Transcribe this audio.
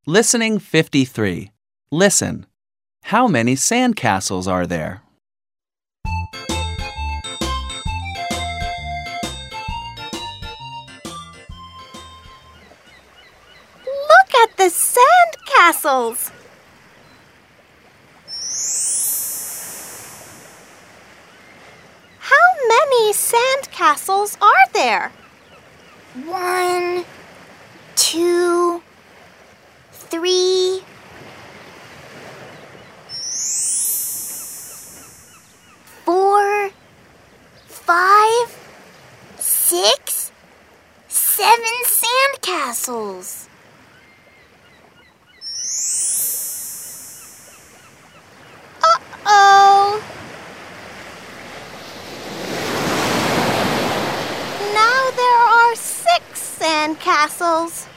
Listening 53. Listen. How many sandcastles are there? Look at the sandcastles! How many sandcastles are there? 1, 2, 3. 4, 5, 6, 7 sandcastles. Uh-oh! Now there are 6 sandcastles.